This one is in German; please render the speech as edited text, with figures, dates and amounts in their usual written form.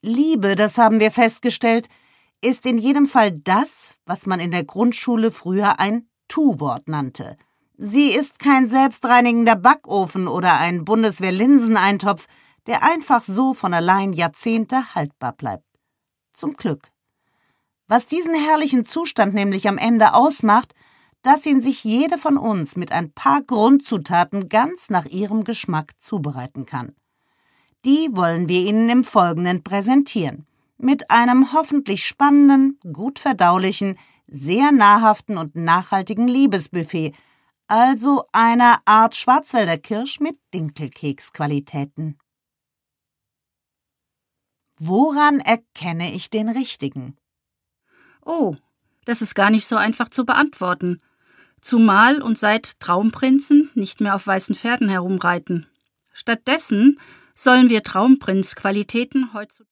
Liebe, das haben wir festgestellt, ist in jedem Fall das, was man in der Grundschule früher ein Tu-Wort nannte. Sie ist kein selbstreinigender Backofen oder ein Bundeswehr-Linseneintopf, der einfach so von allein Jahrzehnte haltbar bleibt. Zum Glück. Was diesen herrlichen Zustand nämlich am Ende ausmacht, dass ihn sich jede von uns mit ein paar Grundzutaten ganz nach ihrem Geschmack zubereiten kann. Die wollen wir Ihnen im Folgenden präsentieren. Mit einem hoffentlich spannenden, gut verdaulichen, sehr nahrhaften und nachhaltigen Liebesbuffet, also einer Art Schwarzwälder Kirsch mit Dinkelkeksqualitäten. Woran erkenne ich den Richtigen? Oh, das ist gar nicht so einfach zu beantworten. Zumal und seit Traumprinzen nicht mehr auf weißen Pferden herumreiten. Stattdessen sollen wir Traumprinz-Qualitäten heutzutage